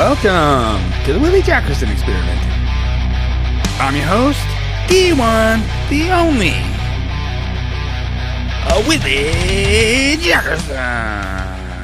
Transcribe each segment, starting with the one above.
Welcome to the Willie Jackerson Experiment. I'm your host, the one, the only, Willie Jackerson.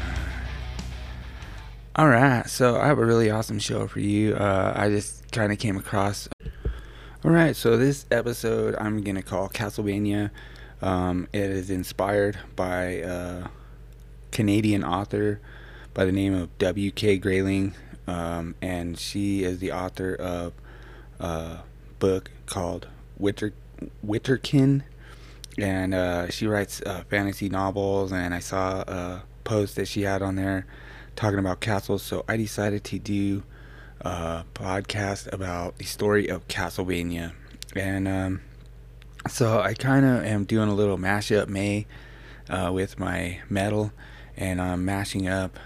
Alright, so I have a really awesome show for you. I just kind of came across. Alright, so this episode I'm going to call Castlevania. It is inspired by a Canadian author by the name of W.K. Grayling, and she is the author of a book called Witterkin, and she writes fantasy novels, and I saw a post that she had on there talking about castles, so I decided to do a podcast about the story of Castlevania. And so I kind of am doing a little mashup with my metal, and I'm mashing up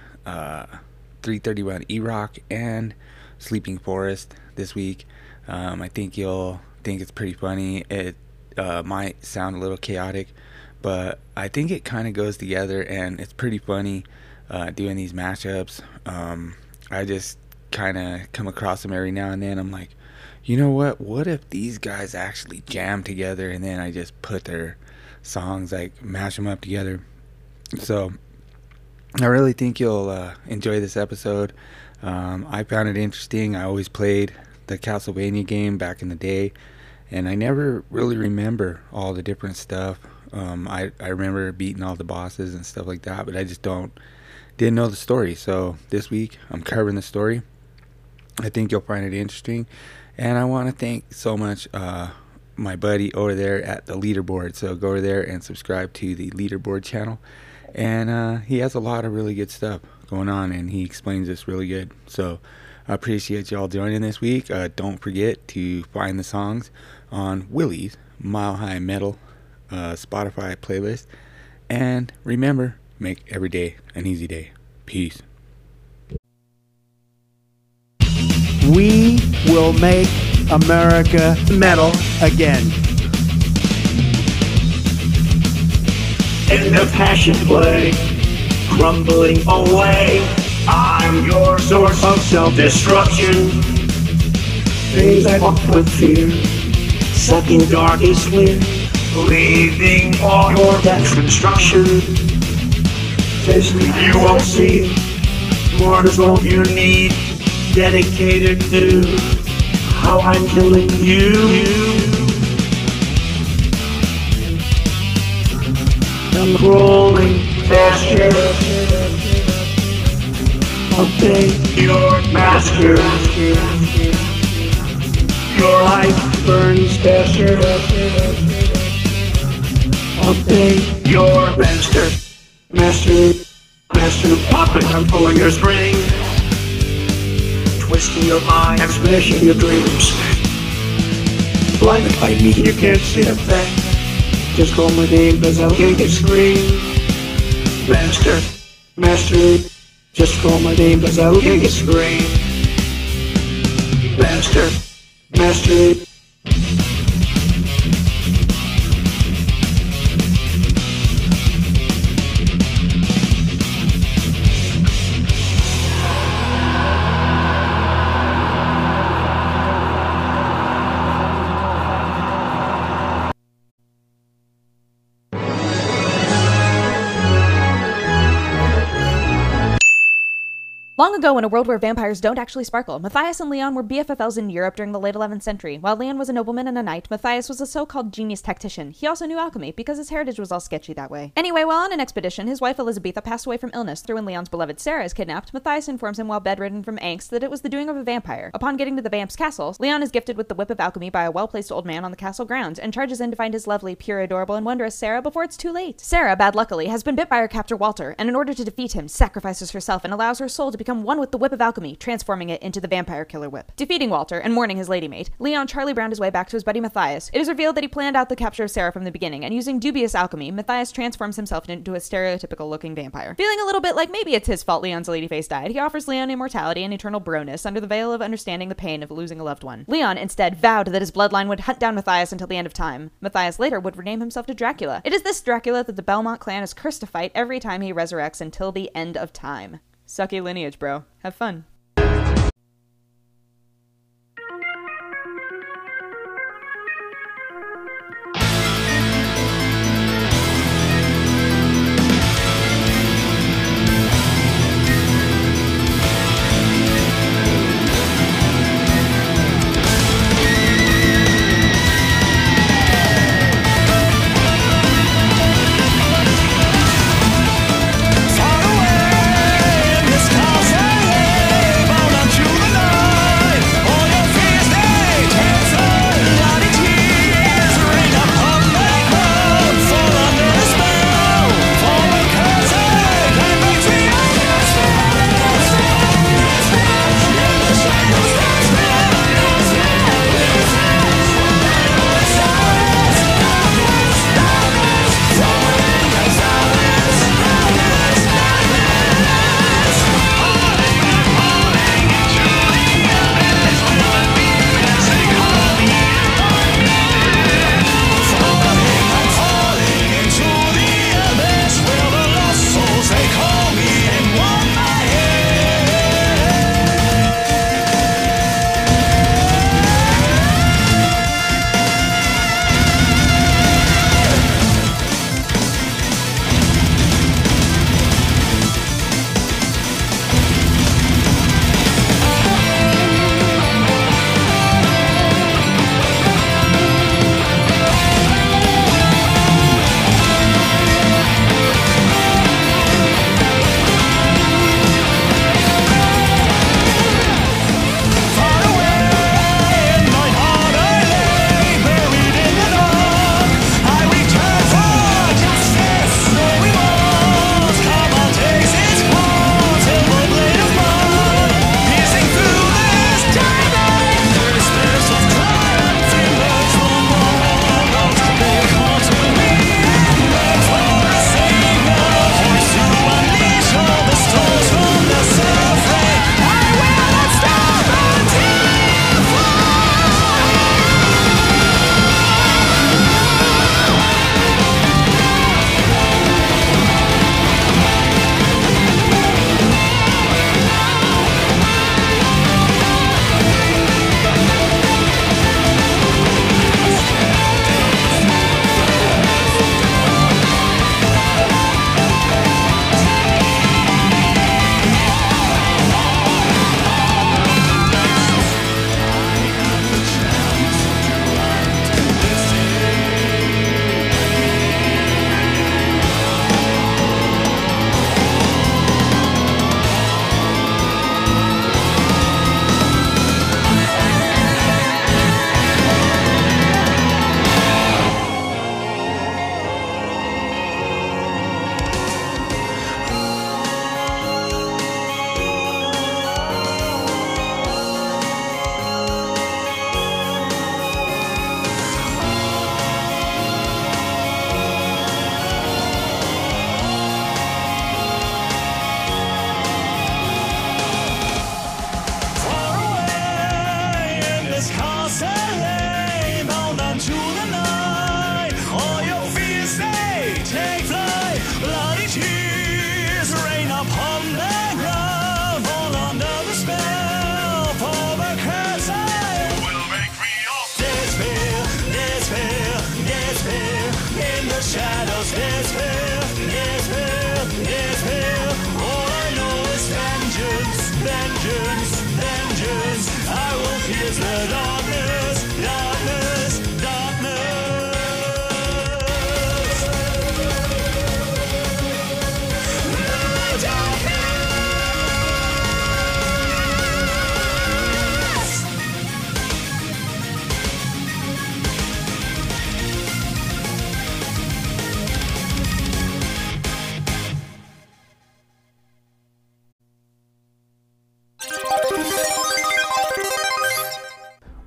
331 E-Rock and Sleeping Forest this week. I think you'll think it's pretty funny. It might sound a little chaotic, but I think it kind of goes together, and it's pretty funny doing these mashups. I just kind of come across them every now and then. I'm like, you know what if these guys actually jam together, and then I just put their songs, like mash them up together. So I really think you'll enjoy this episode. I found it interesting. I always played the Castlevania game back in the day, and I never really remember all the different stuff. I remember beating all the bosses and stuff like that, but I just didn't know the story. So this week I'm covering the story. I think you'll find it interesting, and I want to thank so much my buddy over there at the Leaderboard. So go over there and subscribe to the Leaderboard channel, and he has a lot of really good stuff going on, and he explains this really good. So I appreciate y'all joining this week. Don't forget to find the songs on Willie's Mile High Metal Spotify playlist, and remember, make every day an easy day. Peace. We will make America metal again. In the passion play, crumbling away, I'm your source of self-destruction. Things I walk with fear, sucking darkest wind, leaving all your destruction. Physically you won't see, mortars won't you need, dedicated to how I'm killing you. I'm crawling faster, obey your master. Your life burns faster, obey your master puppet. I'm pulling your string, twisting your mind and smashing your dreams. Blinded by me, you can't see the fact. Just call my name, cause I'll make you scream. Master, just call my name, cause I'll make you scream. Master. Long ago, in a world where vampires don't actually sparkle, Matthias and Leon were BFFLs in Europe during the late 11th century. While Leon was a nobleman and a knight, Matthias was a so-called genius tactician. He also knew alchemy, because his heritage was all sketchy that way. Anyway, while on an expedition, his wife Elizabetha passed away from illness. Through when Leon's beloved Sarah is kidnapped, Matthias informs him while bedridden from angst that it was the doing of a vampire. Upon getting to the vamp's castle, Leon is gifted with the whip of alchemy by a well-placed old man on the castle grounds, and charges in to find his lovely, pure, adorable, and wondrous Sarah before it's too late. Sarah, bad luckily, has been bit by her captor Walter, and in order to defeat him, sacrifices herself and allows her soul to become one with the whip of alchemy, transforming it into the vampire killer whip. Defeating Walter and mourning his lady mate, Leon Charlie Browned his way back to his buddy Matthias. It is revealed that he planned out the capture of Sarah from the beginning, and using dubious alchemy, Matthias transforms himself into a stereotypical looking vampire. Feeling a little bit like maybe it's his fault Leon's ladyface died, he offers Leon immortality and eternal broness under the veil of understanding the pain of losing a loved one. Leon instead vowed that his bloodline would hunt down Matthias until the end of time. Matthias later would rename himself to Dracula. It is this Dracula that the Belmont clan is cursed to fight every time he resurrects until the end of time. Sucky lineage, bro. Have fun.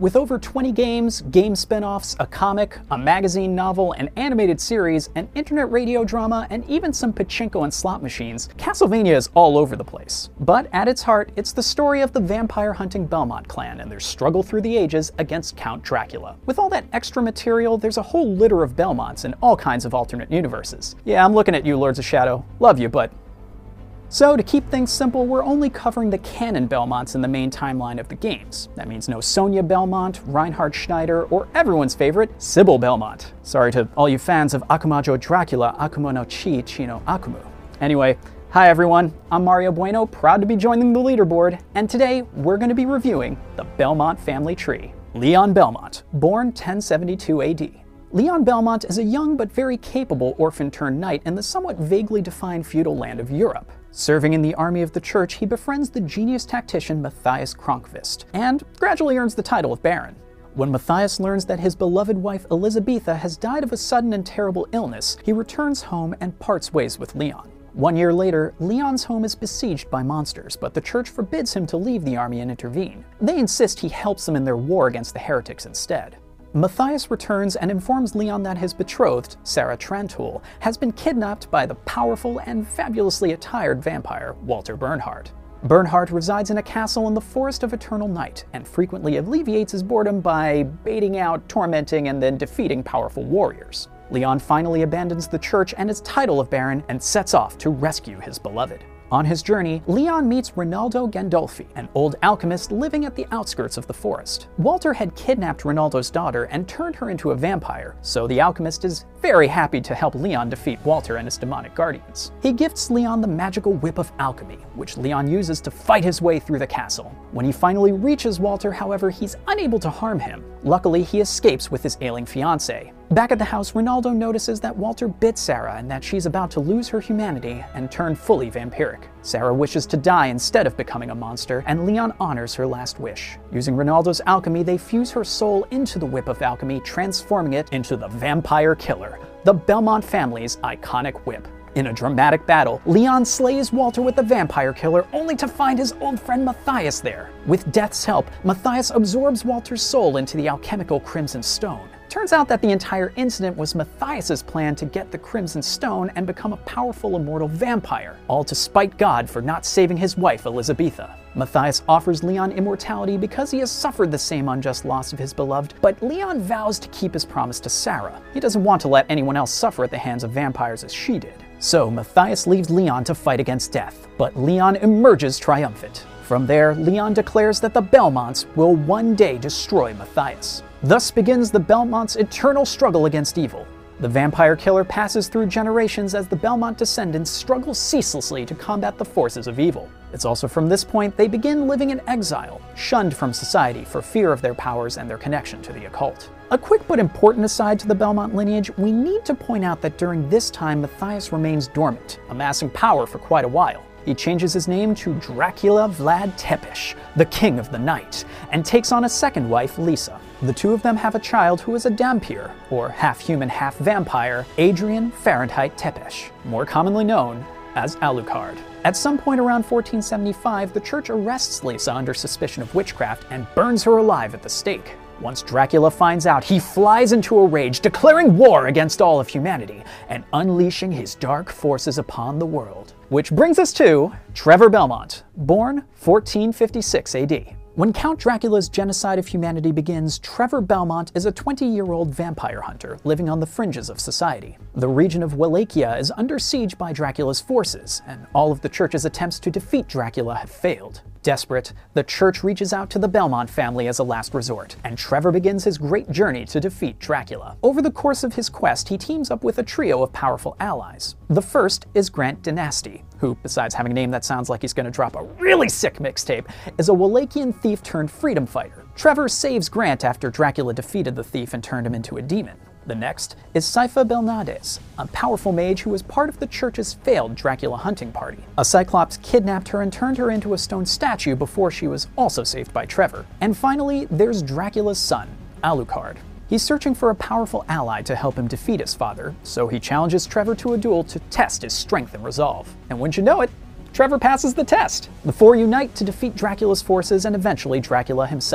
With over 20 games, game spin-offs, a comic, a magazine novel, an animated series, an internet radio drama, and even some pachinko and slot machines, Castlevania is all over the place. But at its heart, it's the story of the vampire-hunting Belmont clan and their struggle through the ages against Count Dracula. With all that extra material, there's a whole litter of Belmonts in all kinds of alternate universes. Yeah, I'm looking at you, Lords of Shadow. Love you, but... So, to keep things simple, we're only covering the canon Belmonts in the main timeline of the games. That means no Sonia Belmont, Reinhard Schneider, or everyone's favorite, Sybil Belmont. Sorry to all you fans of Akumajo Dracula, Akuma no Chi, Chi no Akumu. Anyway, hi everyone, I'm Mario Bueno, proud to be joining the leaderboard, and today we're going to be reviewing the Belmont family tree. Leon Belmont, born 1072 AD. Leon Belmont is a young but very capable orphan-turned-knight in the somewhat vaguely defined feudal land of Europe. Serving in the army of the church, he befriends the genius tactician Matthias Kronkvist, and gradually earns the title of Baron. When Matthias learns that his beloved wife Elisabetha has died of a sudden and terrible illness, he returns home and parts ways with Leon. 1 year later, Leon's home is besieged by monsters, but the church forbids him to leave the army and intervene. They insist he helps them in their war against the heretics instead. Matthias returns and informs Leon that his betrothed, Sarah Trantoul, has been kidnapped by the powerful and fabulously attired vampire, Walter Bernhardt. Bernhardt resides in a castle in the Forest of Eternal Night, and frequently alleviates his boredom by baiting out, tormenting, and then defeating powerful warriors. Leon finally abandons the church and his title of Baron and sets off to rescue his beloved. On his journey, Leon meets Rinaldo Gandolfi, an old alchemist living at the outskirts of the forest. Walter had kidnapped Rinaldo's daughter and turned her into a vampire, so the alchemist is very happy to help Leon defeat Walter and his demonic guardians. He gifts Leon the magical whip of alchemy, which Leon uses to fight his way through the castle. When he finally reaches Walter, however, he's unable to harm him. Luckily, he escapes with his ailing fiancée. Back at the house, Rinaldo notices that Walter bit Sarah and that she's about to lose her humanity and turn fully vampiric. Sarah wishes to die instead of becoming a monster, and Leon honors her last wish. Using Rinaldo's alchemy, they fuse her soul into the Whip of Alchemy, transforming it into the Vampire Killer, the Belmont family's iconic whip. In a dramatic battle, Leon slays Walter with the Vampire Killer, only to find his old friend Matthias there. With Death's help, Matthias absorbs Walter's soul into the alchemical Crimson Stone. Turns out that the entire incident was Matthias's plan to get the Crimson Stone and become a powerful immortal vampire, all to spite God for not saving his wife Elisabetha. Matthias offers Leon immortality because he has suffered the same unjust loss of his beloved, but Leon vows to keep his promise to Sarah. He doesn't want to let anyone else suffer at the hands of vampires as she did. So Matthias leaves Leon to fight against death, but Leon emerges triumphant. From there, Leon declares that the Belmonts will one day destroy Matthias. Thus begins the Belmonts' eternal struggle against evil. The Vampire Killer passes through generations as the Belmont descendants struggle ceaselessly to combat the forces of evil. It's also from this point they begin living in exile, shunned from society for fear of their powers and their connection to the occult. A quick but important aside to the Belmont lineage, we need to point out that during this time Matthias remains dormant, amassing power for quite a while. He changes his name to Dracula Vlad Tepes, the King of the Night, and takes on a second wife, Lisa. The two of them have a child who is a Dhampir, or half-human, half-vampire, Adrian Fahrenheit Tepes, more commonly known as Alucard. At some point around 1475, the church arrests Lisa under suspicion of witchcraft and burns her alive at the stake. Once Dracula finds out, he flies into a rage, declaring war against all of humanity and unleashing his dark forces upon the world. Which brings us to Trevor Belmont, born 1456 AD. When Count Dracula's genocide of humanity begins, Trevor Belmont is a 20-year-old vampire hunter living on the fringes of society. The region of Wallachia is under siege by Dracula's forces, and all of the church's attempts to defeat Dracula have failed. Desperate, the church reaches out to the Belmont family as a last resort, and Trevor begins his great journey to defeat Dracula. Over the course of his quest, he teams up with a trio of powerful allies. The first is Grant Dynasty, who, besides having a name that sounds like he's going to drop a really sick mixtape, is a Wallachian thief turned freedom fighter. Trevor saves Grant after Dracula defeated the thief and turned him into a demon. The next is Saifa Belnades, a powerful mage who was part of the church's failed Dracula hunting party. A Cyclops kidnapped her and turned her into a stone statue before she was also saved by Trevor. And finally, there's Dracula's son, Alucard. He's searching for a powerful ally to help him defeat his father, so he challenges Trevor to a duel to test his strength and resolve. And wouldn't you know it, Trevor passes the test. The four unite to defeat Dracula's forces and eventually Dracula himself.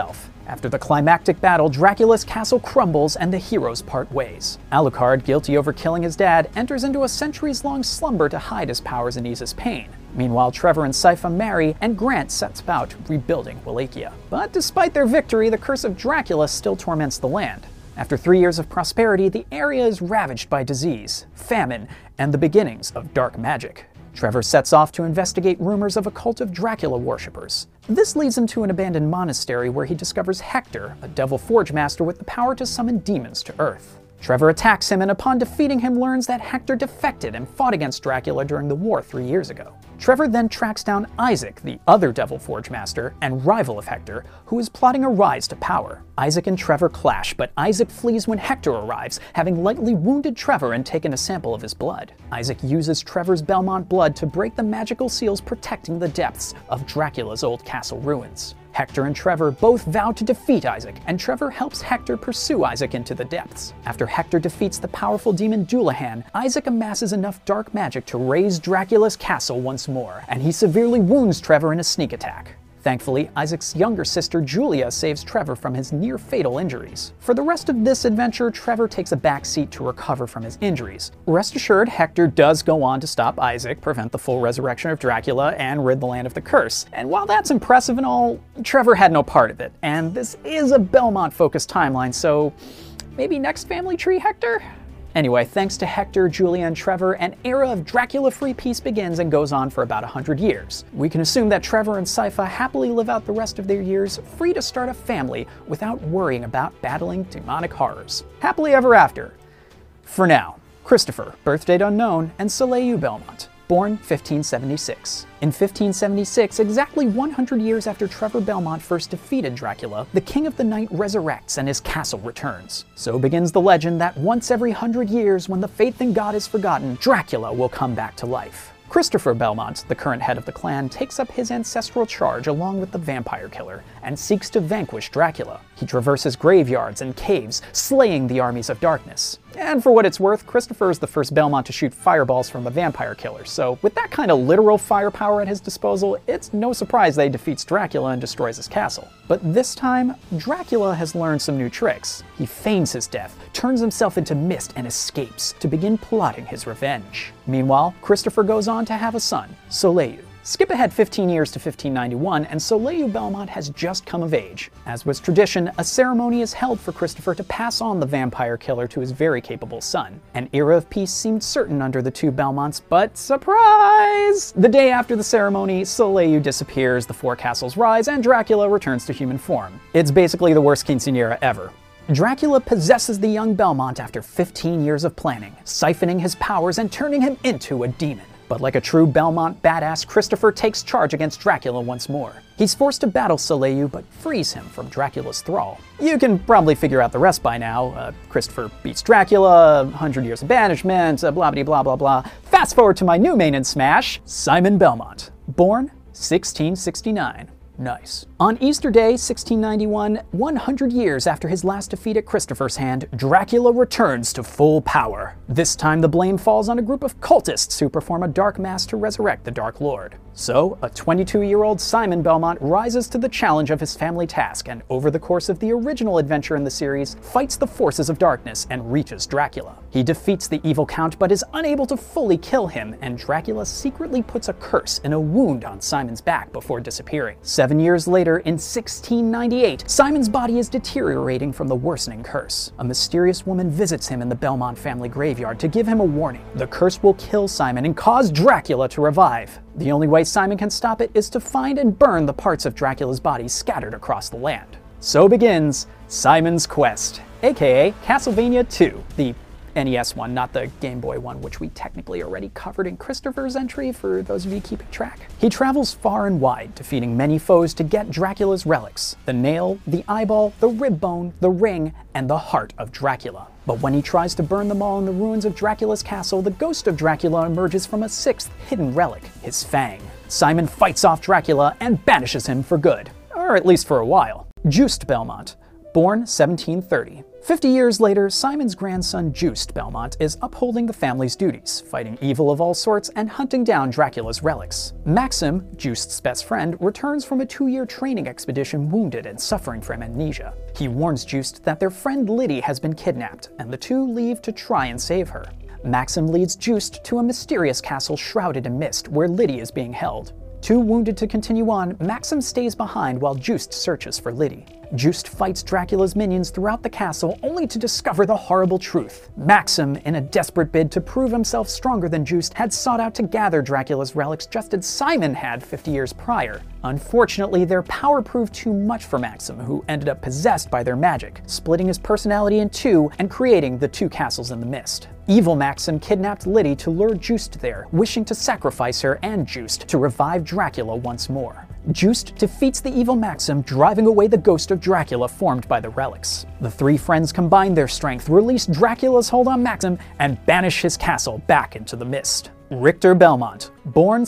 After the climactic battle, Dracula's castle crumbles and the heroes part ways. Alucard, guilty over killing his dad, enters into a centuries-long slumber to hide his powers and ease his pain. Meanwhile, Trevor and Sypha marry, and Grant sets about rebuilding Wallachia. But despite their victory, the curse of Dracula still torments the land. After 3 years of prosperity, the area is ravaged by disease, famine, and the beginnings of dark magic. Trevor sets off to investigate rumors of a cult of Dracula worshippers. This leads him to an abandoned monastery where he discovers Hector, a devil forge master with the power to summon demons to Earth. Trevor attacks him and upon defeating him learns that Hector defected and fought against Dracula during the war 3 years ago. Trevor then tracks down Isaac, the other Devil Forge master and rival of Hector, who is plotting a rise to power. Isaac and Trevor clash, but Isaac flees when Hector arrives, having lightly wounded Trevor and taken a sample of his blood. Isaac uses Trevor's Belmont blood to break the magical seals protecting the depths of Dracula's old castle ruins. Hector and Trevor both vow to defeat Isaac, and Trevor helps Hector pursue Isaac into the depths. After Hector defeats the powerful demon Dullahan, Isaac amasses enough dark magic to raise Dracula's castle once more, and he severely wounds Trevor in a sneak attack. Thankfully, Isaac's younger sister Julia saves Trevor from his near-fatal injuries. For the rest of this adventure, Trevor takes a back seat to recover from his injuries. Rest assured, Hector does go on to stop Isaac, prevent the full resurrection of Dracula, and rid the land of the curse. And while that's impressive and all, Trevor had no part of it. And this is a Belmont-focused timeline, so maybe next family tree, Hector? Anyway, thanks to Hector, Julia, and Trevor, an era of Dracula-free peace begins and goes on for about 100 years. We can assume that Trevor and Sypha happily live out the rest of their years, free to start a family without worrying about battling demonic horrors. Happily ever after. For now, Christopher, birth date unknown, and Soleil Belmont, born 1576. In 1576, exactly 100 years after Trevor Belmont first defeated Dracula, the King of the Night resurrects and his castle returns. So begins the legend that once every 100 years, when the faith in God is forgotten, Dracula will come back to life. Christopher Belmont, the current head of the clan, takes up his ancestral charge along with the vampire killer and seeks to vanquish Dracula. He traverses graveyards and caves, slaying the armies of darkness. And for what it's worth, Christopher is the first Belmont to shoot fireballs from a vampire killer, so with that kind of literal firepower at his disposal, it's no surprise that he defeats Dracula and destroys his castle. But this time, Dracula has learned some new tricks. He feigns his death, turns himself into mist, and escapes to begin plotting his revenge. Meanwhile, Christopher goes on to have a son, Soleil. Skip ahead 15 years to 1591, and Soleil Belmont has just come of age. As was tradition, a ceremony is held for Christopher to pass on the vampire killer to his very capable son. An era of peace seemed certain under the two Belmonts, but surprise! The day after the ceremony, Soleil disappears, the four castles rise, and Dracula returns to human form. It's basically the worst quinceañera ever. Dracula possesses the young Belmont after 15 years of planning, siphoning his powers and turning him into a demon. But like a true Belmont badass, Christopher takes charge against Dracula once more. He's forced to battle Soleil, but frees him from Dracula's thrall. You can probably figure out the rest by now. Christopher beats Dracula, 100 years of banishment, blah blah blah blah blah. Fast forward to my new main in Smash, Simon Belmont, born 1669. Nice. On Easter Day, 1691, 100 years after his last defeat at Christopher's hand, Dracula returns to full power. This time the blame falls on a group of cultists who perform a dark mass to resurrect the Dark Lord. So, a 22-year-old Simon Belmont rises to the challenge of his family task and over the course of the original adventure in the series, fights the forces of darkness and reaches Dracula. He defeats the evil count but is unable to fully kill him, and Dracula secretly puts a curse and a wound on Simon's back before disappearing. 7 years later, in 1698, Simon's body is deteriorating from the worsening curse. A mysterious woman visits him in the Belmont family graveyard to give him a warning. The curse will kill Simon and cause Dracula to revive. The only way Simon can stop it is to find and burn the parts of Dracula's body scattered across the land. So begins Simon's Quest, aka Castlevania II, the NES one, not the Game Boy one, which we technically already covered in Christopher's entry for those of you keeping track. He travels far and wide, defeating many foes to get Dracula's relics: the nail, the eyeball, the rib bone, the ring, and the heart of Dracula. But when he tries to burn them all in the ruins of Dracula's castle, the ghost of Dracula emerges from a sixth hidden relic, his fang. Simon fights off Dracula and banishes him for good, or at least for a while. Just Belmont, born 1730. 50 years later, Simon's grandson Juste Belmont is upholding the family's duties, fighting evil of all sorts and hunting down Dracula's relics. Maxim, Juste's best friend, returns from a 2-year training expedition wounded and suffering from amnesia. He warns Juste that their friend Liddy has been kidnapped, and the two leave to try and save her. Maxim leads Juste to a mysterious castle shrouded in mist where Liddy is being held. Too wounded to continue on, Maxim stays behind while Juste searches for Liddy. Juste fights Dracula's minions throughout the castle only to discover the horrible truth. Maxim, in a desperate bid to prove himself stronger than Juste, had sought out to gather Dracula's relics just as Simon had 50 years prior. Unfortunately, their power proved too much for Maxim, who ended up possessed by their magic, splitting his personality in two and creating the two castles in the mist. Evil Maxim kidnapped Liddy to lure Juste there, wishing to sacrifice her and Juste to revive Dracula once more. Juste defeats the evil Maxim, driving away the ghost of Dracula formed by the relics. The three friends combine their strength, release Dracula's hold on Maxim, and banish his castle back into the mist. Richter Belmont, born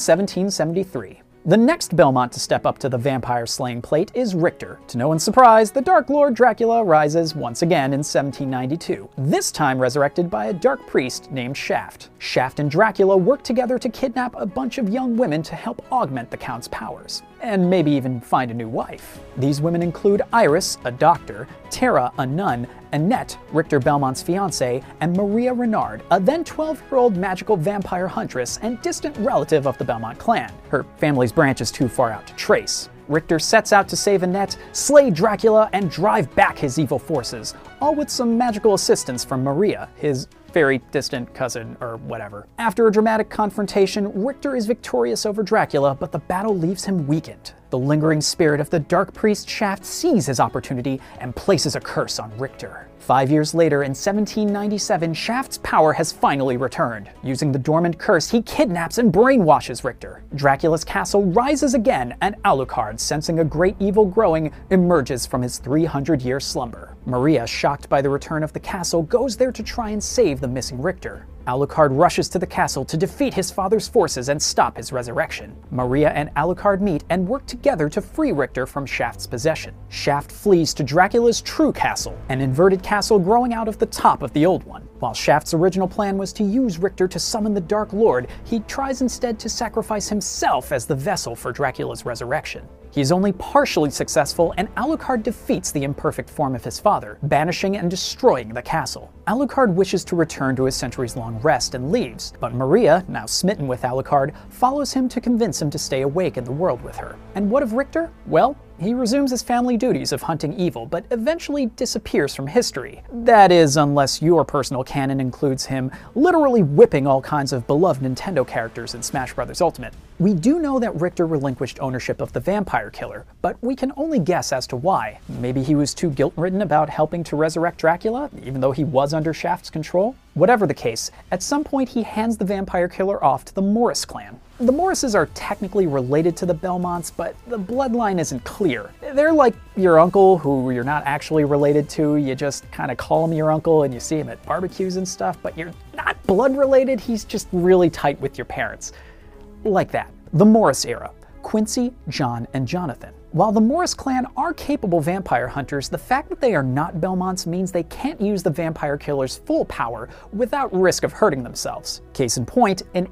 1773. The next Belmont to step up to the vampire-slaying plate is Richter. To no one's surprise, the Dark Lord Dracula rises once again in 1792, this time resurrected by a dark priest named Shaft. Shaft and Dracula work together to kidnap a bunch of young women to help augment the Count's powers, and maybe even find a new wife. These women include Iris, a doctor, Tara, a nun, Annette, Richter Belmont's fiancée, and Maria Renard, a then 12-year-old magical vampire huntress and distant relative of the Belmont clan. Her family's branch is too far out to trace. Richter sets out to save Annette, slay Dracula, and drive back his evil forces, all with some magical assistance from Maria, his very distant cousin or whatever. After a dramatic confrontation, Richter is victorious over Dracula, but the battle leaves him weakened. The lingering spirit of the dark priest Shaft sees his opportunity and places a curse on Richter. 5 years later, in 1797, Shaft's power has finally returned. Using the dormant curse, he kidnaps and brainwashes Richter. Dracula's castle rises again, and Alucard, sensing a great evil growing, emerges from his 300-year slumber. Maria, shocked by the return of the castle, goes there to try and save the missing Richter. Alucard rushes to the castle to defeat his father's forces and stop his resurrection. Maria and Alucard meet and work together to free Richter from Shaft's possession. Shaft flees to Dracula's true castle, an inverted castle growing out of the top of the old one. While Shaft's original plan was to use Richter to summon the Dark Lord, he tries instead to sacrifice himself as the vessel for Dracula's resurrection. He is only partially successful, and Alucard defeats the imperfect form of his father, banishing and destroying the castle. Alucard wishes to return to his centuries-long rest and leaves, but Maria, now smitten with Alucard, follows him to convince him to stay awake in the world with her. And what of Richter? Well, he resumes his family duties of hunting evil, but eventually disappears from history. That is, unless your personal canon includes him literally whipping all kinds of beloved Nintendo characters in Smash Bros. Ultimate. We do know that Richter relinquished ownership of the vampire killer, but we can only guess as to why. Maybe he was too guilt-ridden about helping to resurrect Dracula, even though he was under Shaft's control? Whatever the case, at some point he hands the vampire killer off to the Morris clan. The Morrises are technically related to the Belmonts, but the bloodline isn't clear. They're like your uncle who you're not actually related to, you just kind of call him your uncle and you see him at barbecues and stuff, but you're not blood related, he's just really tight with your parents. Like that. The Morris era. Quincy, John, and Jonathan. While the Morris clan are capable vampire hunters, the fact that they are not Belmonts means they can't use the vampire killer's full power without risk of hurting themselves. Case in point, in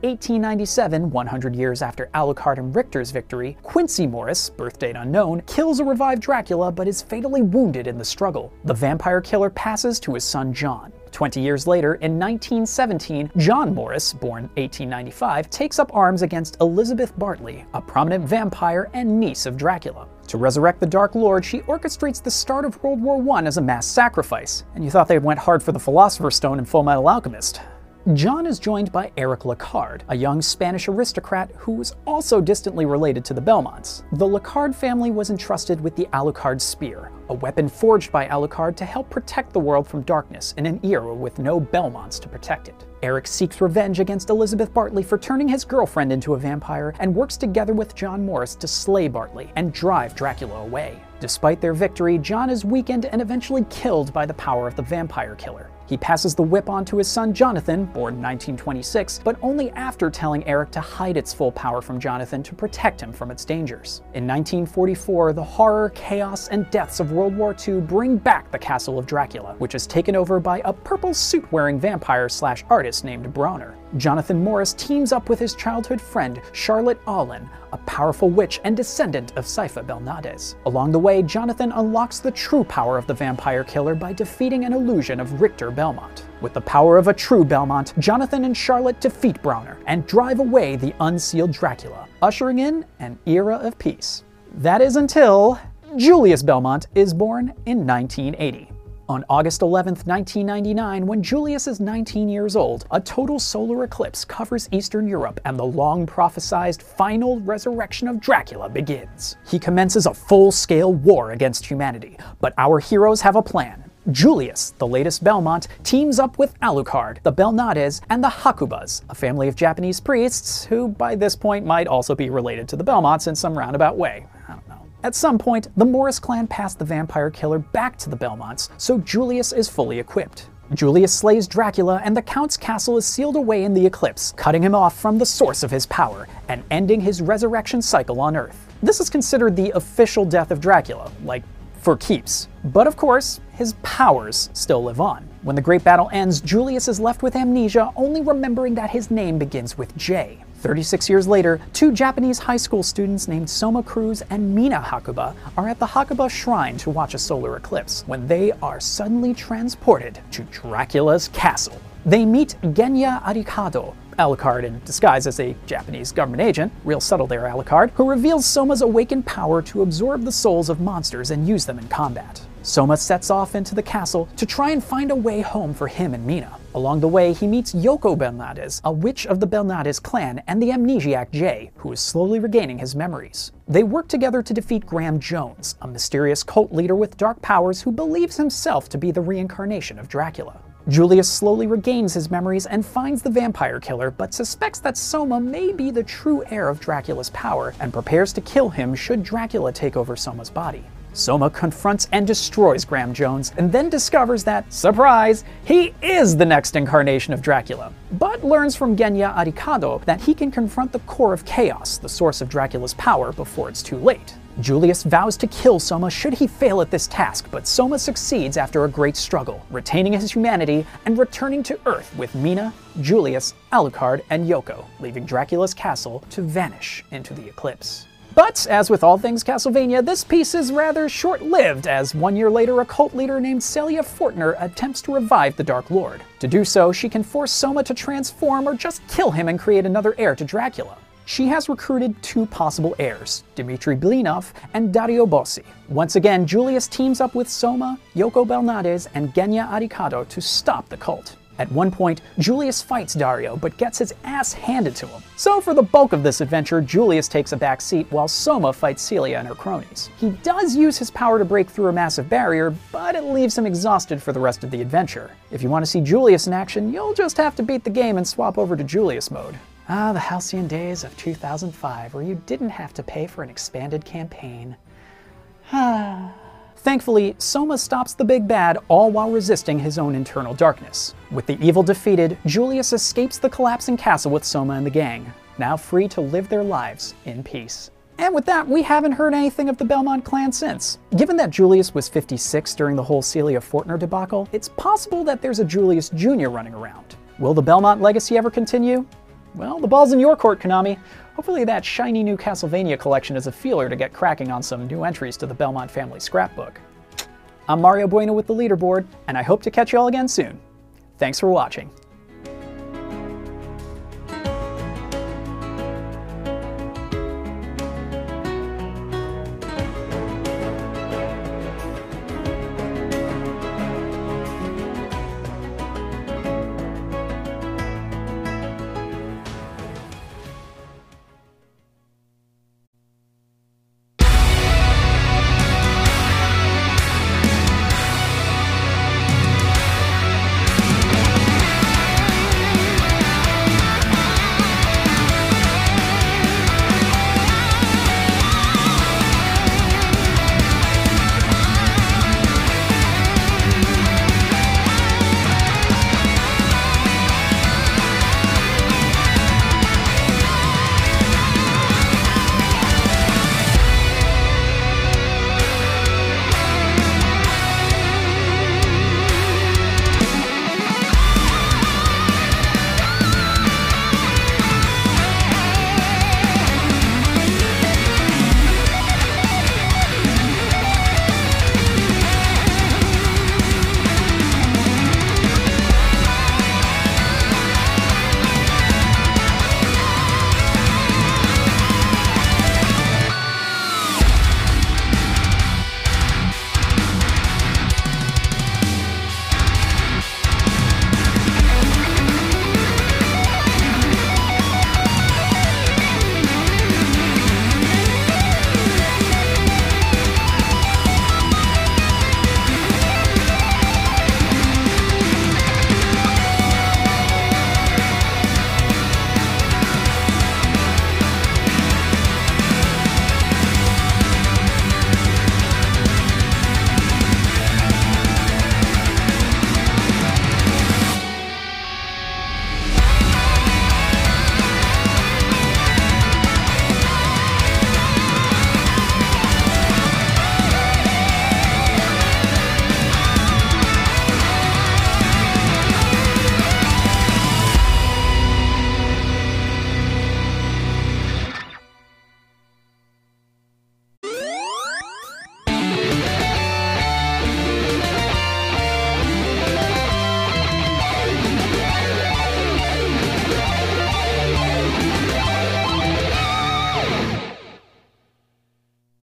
1897, 100 years after Alucard and Richter's victory, Quincy Morris, birth date unknown, kills a revived Dracula but is fatally wounded in the struggle. The vampire killer passes to his son John. 20 years later, in 1917, John Morris, born 1895, takes up arms against Elizabeth Bartley, a prominent vampire and niece of Dracula. To resurrect the Dark Lord, she orchestrates the start of World War I as a mass sacrifice. And you thought they went hard for the Philosopher's Stone in Fullmetal Alchemist. John is joined by Eric Lecard, a young Spanish aristocrat who was also distantly related to the Belmonts. The Lecard family was entrusted with the Alucard Spear, a weapon forged by Alucard to help protect the world from darkness in an era with no Belmonts to protect it. Eric seeks revenge against Elizabeth Bartley for turning his girlfriend into a vampire and works together with John Morris to slay Bartley and drive Dracula away. Despite their victory, John is weakened and eventually killed by the power of the vampire killer. He passes the whip on to his son Jonathan, born in 1926, but only after telling Eric to hide its full power from Jonathan to protect him from its dangers. In 1944, the horror, chaos, and deaths of World War II bring back the Castle of Dracula, which is taken over by a purple suit-wearing vampire/artist named Bronner. Jonathan Morris teams up with his childhood friend, Charlotte Allen, a powerful witch and descendant of Saifa Belnades. Along the way, Jonathan unlocks the true power of the vampire killer by defeating an illusion of Richter Belmont. With the power of a true Belmont, Jonathan and Charlotte defeat Bronner and drive away the unsealed Dracula, ushering in an era of peace. That is until Julius Belmont is born in 1980. On August 11, 1999, when Julius is 19 years old, a total solar eclipse covers Eastern Europe and the long-prophesized final resurrection of Dracula begins. He commences a full-scale war against humanity, but our heroes have a plan. Julius, the latest Belmont, teams up with Alucard, the Belnades, and the Hakubas, a family of Japanese priests who by this point might also be related to the Belmonts in some roundabout way. I don't know. At some point, the Morris clan passed the vampire killer back to the Belmonts, so Julius is fully equipped. Julius slays Dracula, and the Count's castle is sealed away in the eclipse, cutting him off from the source of his power, and ending his resurrection cycle on Earth. This is considered the official death of Dracula, like, for keeps. But of course, his powers still live on. When the Great Battle ends, Julius is left with amnesia, only remembering that his name begins with J. 36 years later, two Japanese high school students named Soma Cruz and Mina Hakuba are at the Hakuba Shrine to watch a solar eclipse, when they are suddenly transported to Dracula's castle. They meet Genya Arikado, Alucard in disguise as a Japanese government agent, real subtle there Alucard, who reveals Soma's awakened power to absorb the souls of monsters and use them in combat. Soma sets off into the castle to try and find a way home for him and Mina. Along the way, he meets Yoko Belnades, a witch of the Belnades clan, and the amnesiac Jay, who is slowly regaining his memories. They work together to defeat Graham Jones, a mysterious cult leader with dark powers who believes himself to be the reincarnation of Dracula. Julius slowly regains his memories and finds the vampire killer, but suspects that Soma may be the true heir of Dracula's power and prepares to kill him should Dracula take over Soma's body. Soma confronts and destroys Graham Jones, and then discovers that, surprise, he is the next incarnation of Dracula, but learns from Genya Arikado that he can confront the core of chaos, the source of Dracula's power, before it's too late. Julius vows to kill Soma should he fail at this task, but Soma succeeds after a great struggle, retaining his humanity and returning to Earth with Mina, Julius, Alucard, and Yoko, leaving Dracula's castle to vanish into the eclipse. But, as with all things Castlevania, this piece is rather short-lived, as 1 year later a cult leader named Celia Fortner attempts to revive the Dark Lord. To do so, she can force Soma to transform or just kill him and create another heir to Dracula. She has recruited two possible heirs, Dmitry Blinov and Dario Bossi. Once again, Julius teams up with Soma, Yoko Belnades, and Genya Arikado to stop the cult. At one point, Julius fights Dario, but gets his ass handed to him. So for the bulk of this adventure, Julius takes a back seat while Soma fights Celia and her cronies. He does use his power to break through a massive barrier, but it leaves him exhausted for the rest of the adventure. If you want to see Julius in action, you'll just have to beat the game and swap over to Julius mode. Ah, the halcyon days of 2005, where you didn't have to pay for an expanded campaign. Thankfully, Soma stops the big bad, all while resisting his own internal darkness. With the evil defeated, Julius escapes the collapsing castle with Soma and the gang, now free to live their lives in peace. And with that, we haven't heard anything of the Belmont clan since. Given that Julius was 56 during the whole Celia Fortner debacle, it's possible that there's a Julius Jr. running around. Will the Belmont legacy ever continue? Well, the ball's in your court, Konami. Hopefully that shiny new Castlevania collection is a feeler to get cracking on some new entries to the Belmont family scrapbook. I'm Mario Bueno with the leaderboard, and I hope to catch you all again soon. Thanks for watching.